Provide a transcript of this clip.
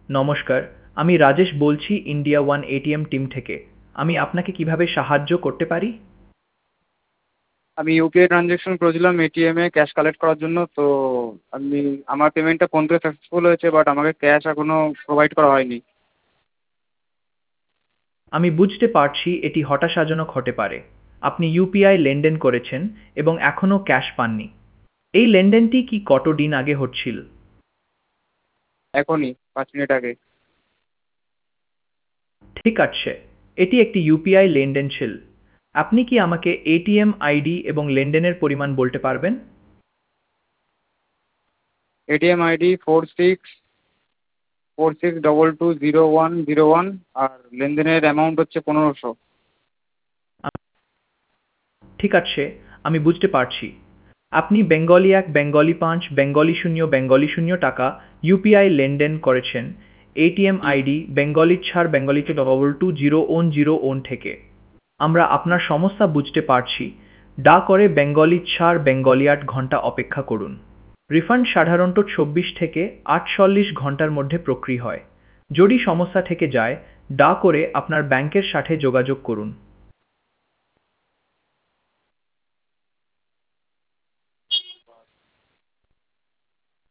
নমস্কার, আমি রাজেশ বলছি ইন্ডিয়া ওয়ান এটিএম টিম থেকে। আমি আপনাকে কিভাবে সাহায্য করতে পারি? আমি ইউপিআই ট্রানজ্যাকশন করেছিলাম এটিএম এ ক্যাশ কালেক্ট করার জন্য। তো আমি আমার পেমেন্টটা ফোন পে সাকসেসফুল হয়েছে, বাট আমাকে ক্যাশ এখনো প্রোভাইড করা হয়নি। আমি বুঝতে পারছি এটি হতাশাজনক হতে পারে। আপনি ইউপিআই লেনদেন করেছেন এবং এখনও ক্যাশ পাননি। এই লেনদেনটি কি কতদিন আগে হচ্ছিল? এখনই 5 মিনিট আগে। ঠিক আছে, এটি একটি ইউপিআই লেনদেন ছিল। আপনি কি আমাকে এটিএম আইডি এবং লেনদেনের পরিমাণ বলতে পারবেন? এটিএম আইডি 4646220101, আর লেনদেনের অ্যামাউন্ট হচ্ছে 1500। ঠিক আছে, আমি বুঝতে পারছি। আপনি বেঙ্গলি 1, বেঙ্গলি 5, বেঙ্গলি 0, বেঙ্গলি 0 টাকা ইউপিআই লেনদেন করেছেন এটিএম আইডি বেঙ্গলি 4 বেঙ্গলি 220101 থেকে। আমরা আপনার সমস্যা বুঝতে পারছি। দয়া করে বেঙ্গলি 4 বেঙ্গলি 8 ঘন্টা অপেক্ষা করুন। রিফান্ড সাধারণত 24 থেকে 48 ঘন্টার মধ্যে প্রক্রিয়া হয়। যদি সমস্যা থেকে যায়, দয়া করে আপনার ব্যাংকের সাথে যোগাযোগ করুন।